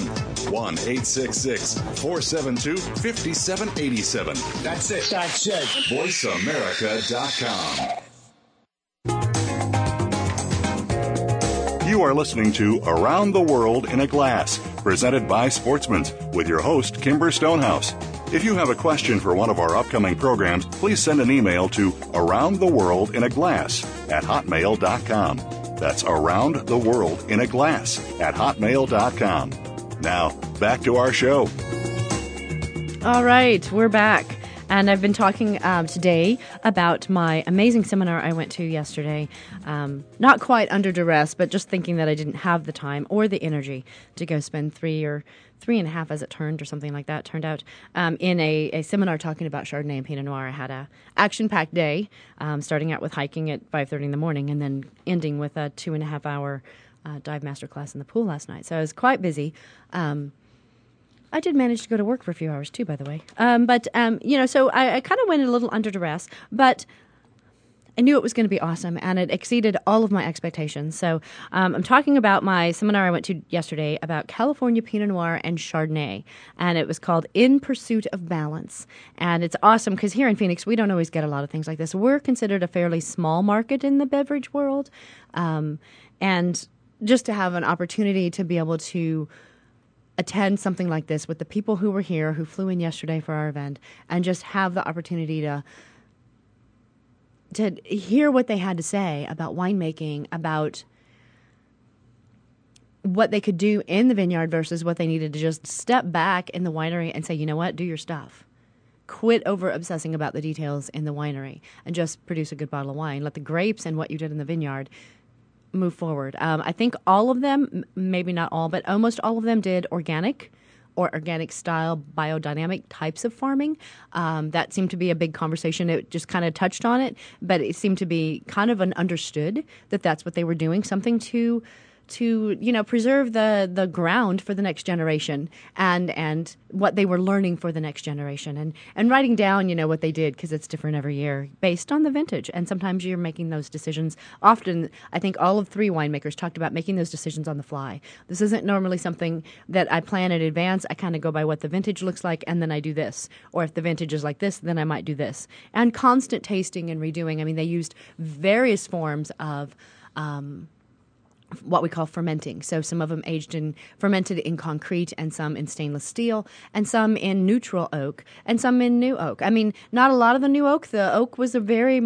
1-866-472-5787. That's it. VoiceAmerica.com. You are listening to Around the World in a Glass, presented by Sportsman's, with your host, Kimber Stonehouse. If you have a question for one of our upcoming programs, please send an email to aroundtheworldinaglass@hotmail.com. That's aroundtheworldinaglass@hotmail.com. Now, back to our show. All right, we're back. And I've been talking today about my amazing seminar I went to yesterday. Not quite under duress, but just thinking that I didn't have the time or the energy to go spend 3.5 as it turned or something like that, turned out, in a seminar talking about Chardonnay and Pinot Noir. I had a action-packed day, starting out with hiking at 5:30 in the morning and then ending with a 2.5-hour dive master class in the pool last night. So I was quite busy. I did manage to go to work for a few hours too, by the way. So I kind of went a little under duress, but I knew it was going to be awesome, and it exceeded all of my expectations. So I'm talking about my seminar I went to yesterday about California Pinot Noir and Chardonnay, and it was called In Pursuit of Balance. And it's awesome because here in Phoenix, we don't always get a lot of things like this. We're considered a fairly small market in the beverage world, and just to have an opportunity to be able to attend something like this with the people who were here, who flew in yesterday for our event, and just have the opportunity to to hear what they had to say about winemaking, about what they could do in the vineyard versus what they needed to just step back in the winery and say, you know what, do your stuff. Quit over obsessing about the details in the winery and just produce a good bottle of wine. Let the grapes and what you did in the vineyard move forward. I think all of them, maybe not all, but almost all of them did organic or organic style biodynamic types of farming. That seemed to be a big conversation. It just kind of touched on it, but it seemed to be kind of understood that that's what they were doing, something to preserve the ground for the next generation and what they were learning for the next generation and writing down, what they did, because it's different every year based on the vintage. And sometimes you're making those decisions. Often, I think all of 3 winemakers talked about making those decisions on the fly. This isn't normally something that I plan in advance. I kind of go by what the vintage looks like, and then I do this. Or if the vintage is like this, then I might do this. And constant tasting and redoing. I mean, they used various forms of what we call fermenting. So some of them fermented in concrete, and some in stainless steel, and some in neutral oak, and some in new oak. I mean, not a lot of the new oak. The oak was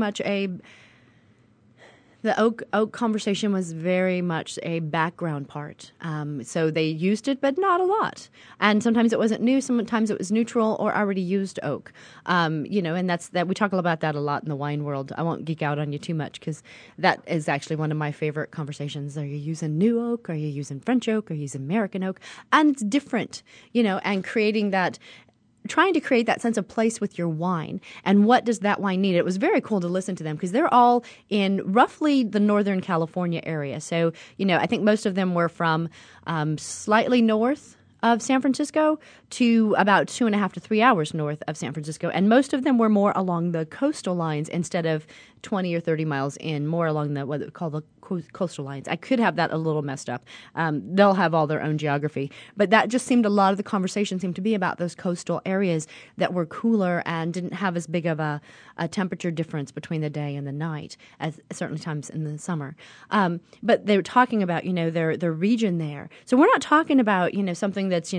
the oak conversation was very much a background part. So they used it, but not a lot. And sometimes it wasn't new. Sometimes it was neutral or already used oak. And that's we talk about that a lot in the wine world. I won't geek out on you too much because that is actually one of my favorite conversations. Are you using new oak? Are you using French oak? Are you using American oak? And it's different, and trying to create that sense of place with your wine. And what does that wine need? It was very cool to listen to them because they're all in roughly the Northern California area. So, I think most of them were from slightly north of San Francisco to about 2.5 to 3 hours north of San Francisco. And most of them were more along the coastal lines instead of 20 or 30 miles in, more along what we call the coastal lines. I could have that a little messed up. They'll have all their own geography. But that just seemed, a lot of the conversation seemed to be about those coastal areas that were cooler and didn't have as big of a temperature difference between the day and the night as certainly times in the summer. But they were talking about, their region there. So we're not talking about, something that's,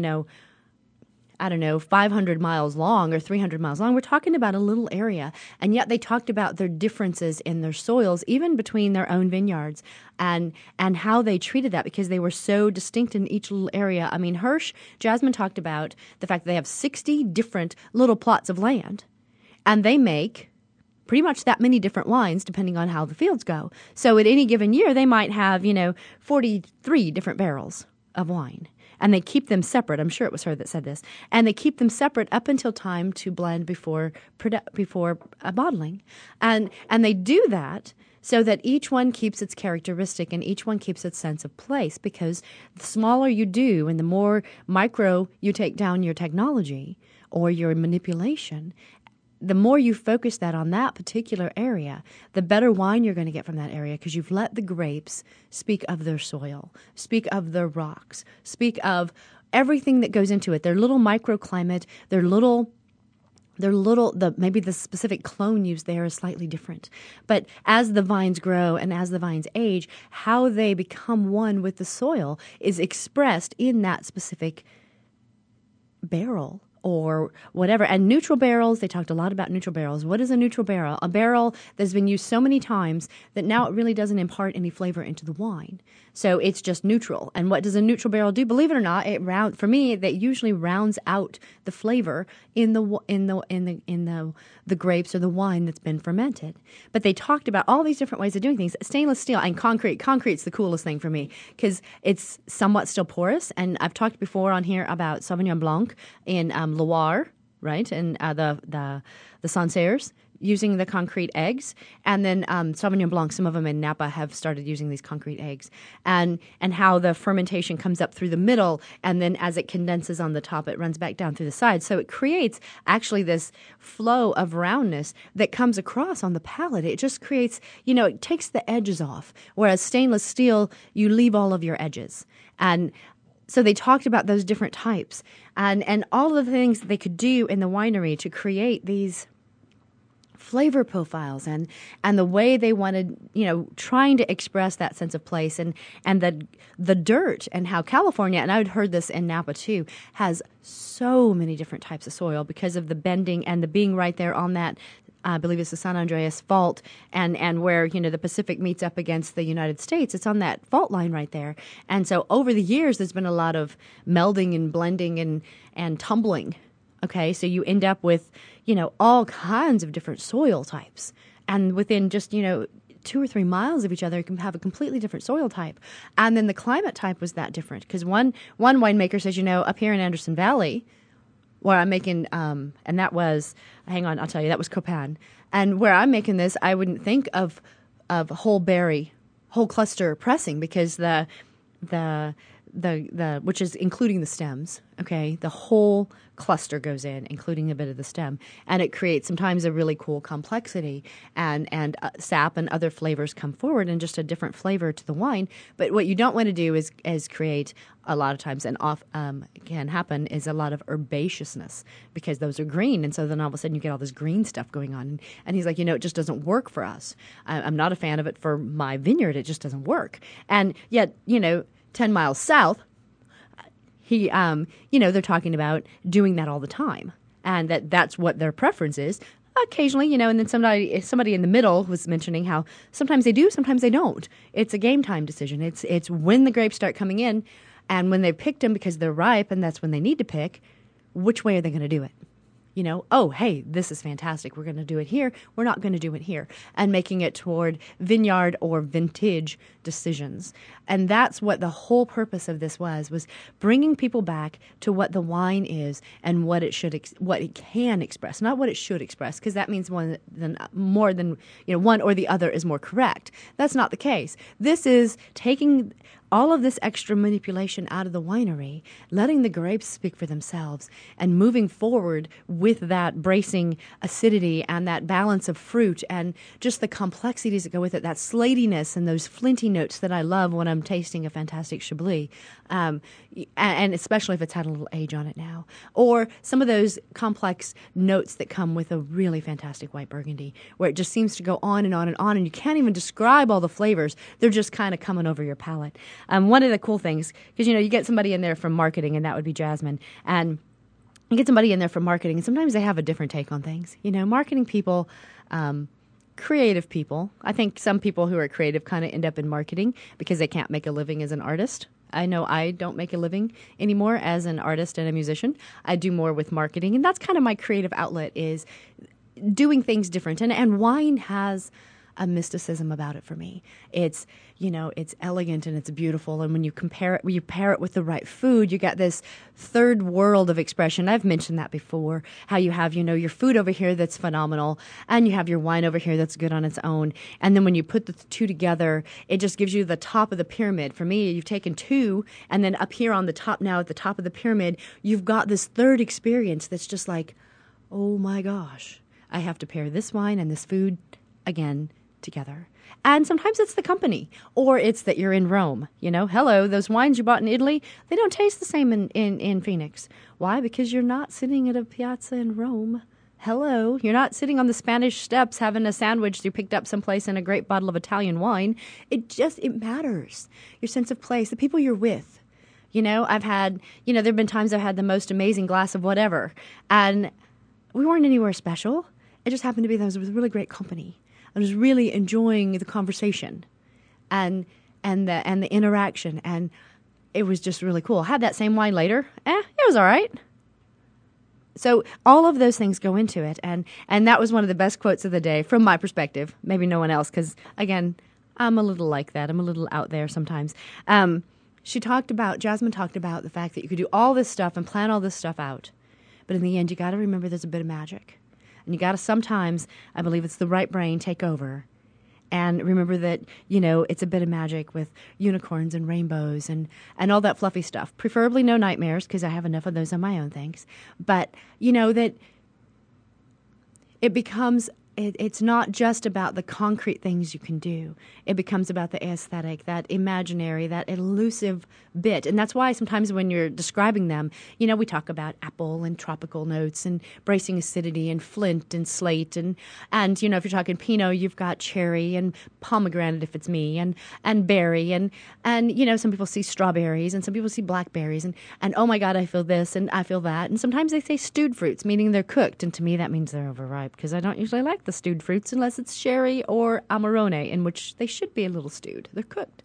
500 miles long or 300 miles long. We're talking about a little area. And yet they talked about their differences in their soils, even between their own vineyards, and how they treated that because they were so distinct in each little area. I mean, Jasmine talked about the fact that they have 60 different little plots of land, and they make pretty much that many different wines depending on how the fields go. So at any given year, they might have, 43 different barrels of wine. And they keep them separate. I'm sure it was her that said this. And they keep them separate up until time to blend before bottling. And they do that so that each one keeps its characteristic and each one keeps its sense of place, because the smaller you do and the more micro you take down your technology or your manipulation, the more you focus that on that particular area, the better wine you're going to get from that area, because you've let the grapes speak of their soil, speak of their rocks, speak of everything that goes into it. Their little microclimate, maybe the specific clone used there is slightly different. But as the vines grow and as the vines age, how they become one with the soil is expressed in that specific barrel or whatever. And neutral barrels, they talked a lot about neutral barrels. What is a neutral barrel? A barrel that's been used so many times that now it really doesn't impart any flavor into the wine. So it's just neutral. And what does a neutral barrel do? Believe it or not, for me, that usually rounds out the flavor in the grapes or the wine that's been fermented. But they talked about all these different ways of doing things. Stainless steel and concrete. Concrete's the coolest thing for me because it's somewhat still porous. And I've talked before on here about Sauvignon Blanc in Loire, right? And the Sancerres, using the concrete eggs. And then Sauvignon Blanc, some of them in Napa have started using these concrete eggs. And how the fermentation comes up through the middle, and then as it condenses on the top, it runs back down through the sides. So it creates actually this flow of roundness that comes across on the palate. It just creates, it takes the edges off. Whereas stainless steel, you leave all of your edges. And so they talked about those different types and all of the things that they could do in the winery to create these flavor profiles and the way they wanted, trying to express that sense of place and the dirt, and how California, and I'd heard this in Napa too, has so many different types of soil because of the bending and the being right there on that I believe it's the San Andreas Fault, and where, the Pacific meets up against the United States. It's on that fault line right there. And so over the years, there's been a lot of melding and blending and tumbling. Okay, so you end up with, all kinds of different soil types. And within just, 2 or 3 miles of each other, you can have a completely different soil type. And then the climate type was that different. Because one winemaker says, up here in Anderson Valley, where I'm making, and that was, hang on, I'll tell you, that was Copan. And where I'm making this, I wouldn't think of whole berry, whole cluster pressing, because the which is including the stems, okay, the whole cluster goes in, including a bit of the stem, and it creates sometimes a really cool complexity, and sap and other flavors come forward, and just a different flavor to the wine. But what you don't want to do is create, a lot of times, and can happen, is a lot of herbaceousness, because those are green, and so then all of a sudden you get all this green stuff going on, and he's like, it just doesn't work for us. I'm not a fan of it for my vineyard. It just doesn't work. And yet, 10 miles south, they're talking about doing that all the time, and that's what their preference is. Occasionally, and then somebody in the middle was mentioning how sometimes they do, sometimes they don't. It's a game time decision. It's when the grapes start coming in, and when they've picked them because they're ripe, and that's when they need to pick, which way are they going to do it? Oh, hey, this is fantastic. We're going to do it here. We're not going to do it here. And making it toward vineyard or vintage decisions. And that's what the whole purpose of this was bringing people back to what the wine is and what it can express, not what it should express, because that means more than one or the other is more correct. That's not the case. This is taking all of this extra manipulation out of the winery, letting the grapes speak for themselves, and moving forward with that bracing acidity and that balance of fruit and just the complexities that go with it, that slatiness and those flinty notes that I love when I'm tasting a fantastic Chablis, and especially if it's had a little age on it now. Or some of those complex notes that come with a really fantastic white Burgundy, where it just seems to go on and on and on, and you can't even describe all the flavors. They're just kind of coming over your palate. One of the cool things, because, you get somebody in there from marketing, and that would be Jasmine, and you get somebody in there from marketing, and sometimes they have a different take on things. Marketing people, creative people. I think some people who are creative kind of end up in marketing because they can't make a living as an artist. I know I don't make a living anymore as an artist and a musician. I do more with marketing, and that's kind of my creative outlet, is doing things different. And wine has a mysticism about it for me. It's, it's elegant and it's beautiful. And when you pair it with the right food, you get this third world of expression. I've mentioned that before, how you have, your food over here that's phenomenal, and you have your wine over here that's good on its own. And then when you put the two together, it just gives you the top of the pyramid. For me, you've taken two, and then up here on the top now, at the top of the pyramid, you've got this third experience that's just like, oh my gosh, I have to pair this wine and this food again together. And sometimes it's the company, or it's that you're in Rome. Hello, those wines you bought in Italy, they don't taste the same in Phoenix. Why? Because you're not sitting at a piazza in Rome. Hello, you're not sitting on the Spanish steps having a sandwich you picked up someplace and a great bottle of Italian wine. It matters. Your sense of place, the people you're with. I've had, there have been times I've had the most amazing glass of whatever, and we weren't anywhere special. It just happened to be that I was with really great company. I was really enjoying the conversation and the interaction, and it was just really cool. I had that same wine later. It was all right. So all of those things go into it, and that was one of the best quotes of the day from my perspective. Maybe no one else, because, again, I'm a little like that. I'm a little out there sometimes. Jasmine talked about the fact that you could do all this stuff and plan all this stuff out, but in the end, you got to remember there's a bit of magic. And you got to sometimes, I believe it's the right brain, take over. And remember that, it's a bit of magic with unicorns and rainbows and all that fluffy stuff. Preferably no nightmares, because I have enough of those on my own, thanks. But, that it becomes... It's not just about the concrete things you can do. It becomes about the aesthetic, that imaginary, that elusive bit. And that's why sometimes when you're describing them, we talk about apple and tropical notes and bracing acidity and flint and slate. And if you're talking Pinot, you've got cherry and pomegranate, if it's me, and berry. And some people see strawberries and some people see blackberries. And oh my God, I feel this and I feel that. And sometimes they say stewed fruits, meaning they're cooked. And to me, that means they're overripe, because I don't usually like like the stewed fruits unless it's sherry or Amarone, in which they should be a little stewed. They're cooked.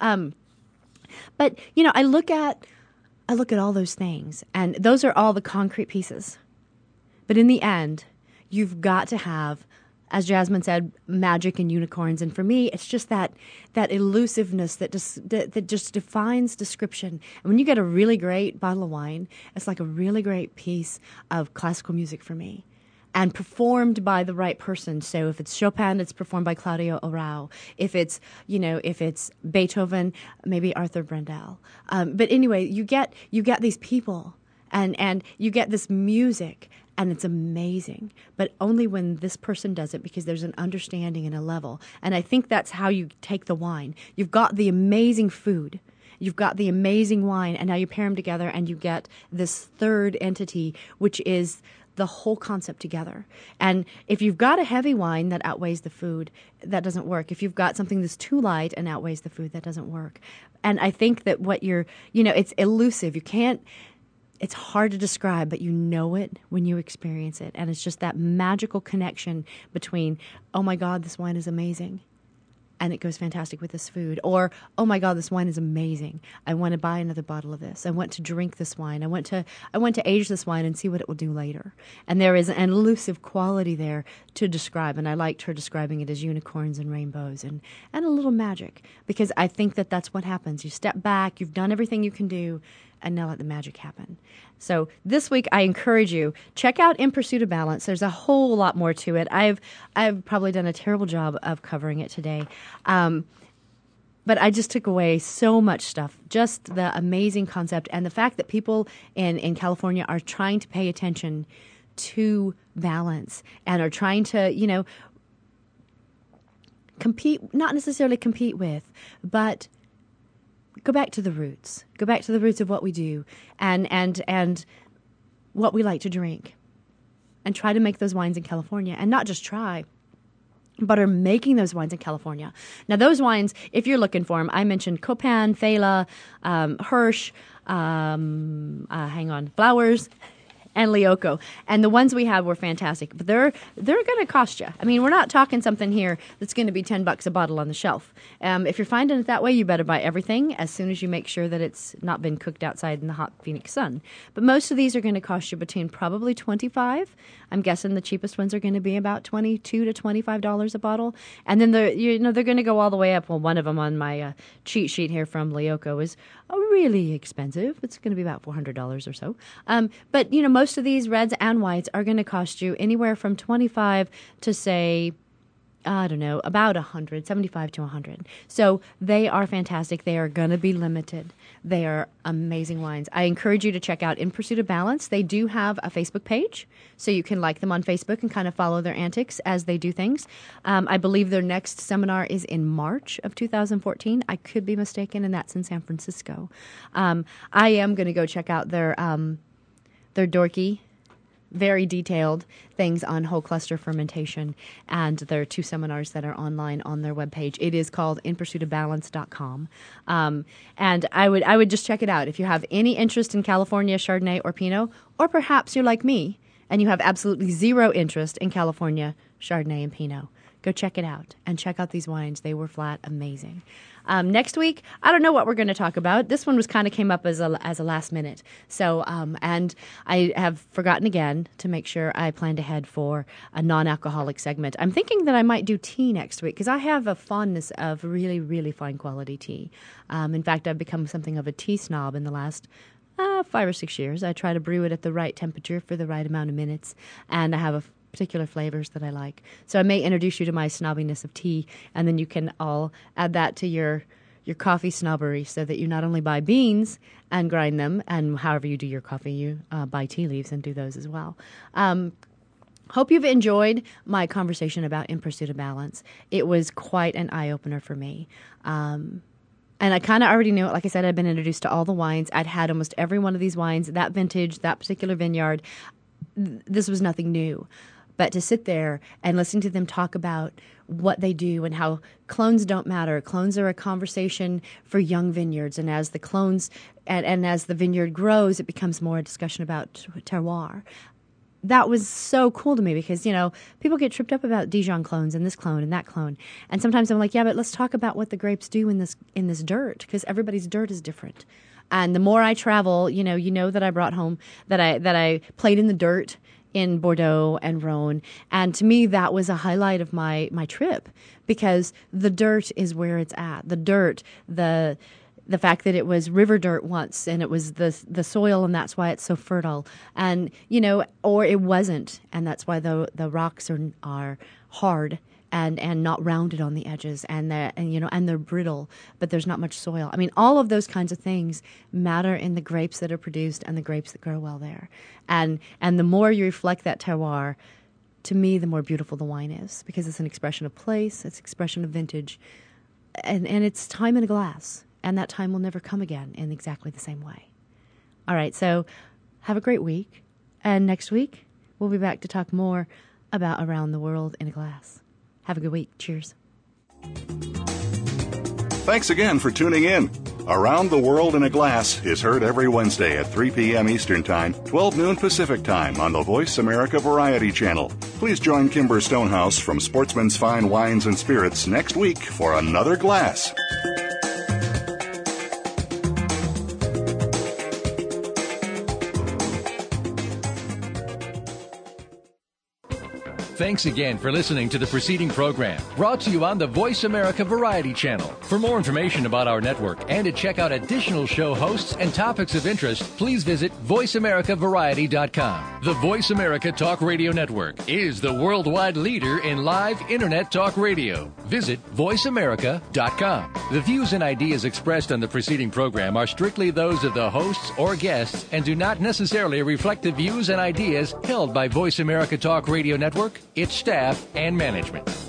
But, I look at all those things, and those are all the concrete pieces. But in the end, you've got to have, as Jasmine said, magic and unicorns. And for me, it's just that elusiveness that just defines description. And when you get a really great bottle of wine, it's like a really great piece of classical music for me. And performed by the right person. So if it's Chopin, it's performed by Claudio Arrau. If it's Beethoven, maybe Arthur Brendel. But anyway, you get these people, and you get this music, and it's amazing. But only when this person does it, because there's an understanding and a level. And I think that's how you take the wine. You've got the amazing food. You've got the amazing wine, and now you pair them together, and you get this third entity, which is the whole concept together. And if you've got a heavy wine that outweighs the food, that doesn't work. If you've got something that's too light and outweighs the food, that doesn't work. And I think that what it's elusive. It's hard to describe, but you know it when you experience it. And it's just that magical connection between, oh my God, this wine is amazing, and it goes fantastic with this food. Or, oh my God, this wine is amazing. I want to buy another bottle of this. I want to drink this wine. I want to age this wine and see what it will do later. And there is an elusive quality there to describe. And I liked her describing it as unicorns and rainbows and a little magic, because I think that that's what happens. You step back, you've done everything you can do, and now let the magic happen. So this week, I encourage you, check out In Pursuit of Balance. There's a whole lot more to it. I've probably done a terrible job of covering it today. But I just took away so much stuff, just the amazing concept and the fact that people in California are trying to pay attention to balance and are trying to, compete, not necessarily compete with, but go back to the roots. Go back to the roots of what we do and what we like to drink. And try to make those wines in California. And not just try, but are making those wines in California. Now, those wines, if you're looking for them, I mentioned Copan, Fela, Hirsch, Flowers, and Lioco. And the ones we have were fantastic, but they're going to cost you. I mean, we're not talking something here that's going to be $10 a bottle on the shelf. If you're finding it that way, you better buy everything as soon as you make sure that it's not been cooked outside in the hot Phoenix sun. But most of these are going to cost you between probably $25. I'm guessing the cheapest ones are going to be about $22 to $25 a bottle. And then they're going to go all the way up. Well, one of them on my cheat sheet here from Lioco is really expensive. It's going to be about $400 or so. But most of these reds and whites are going to cost you anywhere from $25 to, say, I don't know, about $100, $75 to $100. So they are fantastic. They are going to be limited. They are amazing wines. I encourage you to check out In Pursuit of Balance. They do have a Facebook page, so you can like them on Facebook and kind of follow their antics as they do things. I believe their next seminar is in March of 2014. I could be mistaken, and that's in San Francisco. I am going to go check out their dorky, very detailed things on whole cluster fermentation, and there are 2 seminars that are online on their webpage. It is called inpursuitofbalance.com. And I would just check it out. If you have any interest in California Chardonnay or Pinot, or perhaps you're like me and you have absolutely zero interest in California Chardonnay and Pinot, go check it out and check out these wines. They were flat amazing. Next week, I don't know what we're going to talk about. This one came up as a last minute. So, and I have forgotten again to make sure I planned ahead for a non-alcoholic segment. I'm thinking that I might do tea next week because I have a fondness of really, really fine quality tea. In fact, I've become something of a tea snob in the last 5 or 6 years. I try to brew it at the right temperature for the right amount of minutes, and I have particular flavors that I like. So I may introduce you to my snobbiness of tea, and then you can all add that to your coffee snobbery, so that you not only buy beans and grind them, and however you do your coffee, you buy tea leaves and do those as well. Hope you've enjoyed my conversation about In Pursuit of Balance. It was quite an eye-opener for me. And I kind of already knew it. Like I said, I'd been introduced to all the wines. I'd had almost every one of these wines, that vintage, that particular vineyard. This was nothing new. But to sit there and listen to them talk about what they do and how clones don't matter. Clones are a conversation for young vineyards. And as the clones and as the vineyard grows, it becomes more a discussion about terroir. that was so cool to me because, people get tripped up about Dijon clones and this clone and that clone. And sometimes I'm like, yeah, but let's talk about what the grapes do in this dirt, because everybody's dirt is different. And the more I travel, you know that I brought home, that I played in the dirt in Bordeaux and Rhone. And to me, that was a highlight of my trip, because the dirt is where it's at. The dirt, the fact that it was river dirt once, and it was the soil, and that's why it's so fertile. And, or it wasn't, and that's why the rocks are hard and not rounded on the edges, and they're brittle, but there's not much soil. I mean, all of those kinds of things matter in the grapes that are produced and the grapes that grow well there. And the more you reflect that terroir, to me, the more beautiful the wine is, because it's an expression of place, it's an expression of vintage, and it's time in a glass. And that time will never come again in exactly the same way. All right, so have a great week. And next week, we'll be back to talk more about Around the World in a Glass. Have a good week. Cheers. Thanks again for tuning in. Around the World in a Glass is heard every Wednesday at 3 p.m. Eastern Time, 12 noon Pacific Time on the Voice America Variety Channel. Please join Kimber Stonehouse from Sportsman's Fine Wines and Spirits next week for another glass. Thanks again for listening to the preceding program, brought to you on the Voice America Variety Channel. For more information about our network and to check out additional show hosts and topics of interest, please visit VoiceAmericaVariety.com. The Voice America Talk Radio Network is the worldwide leader in live Internet talk radio. Visit VoiceAmerica.com. The views and ideas expressed on the preceding program are strictly those of the hosts or guests and do not necessarily reflect the views and ideas held by Voice America Talk Radio Network, its staff, and management.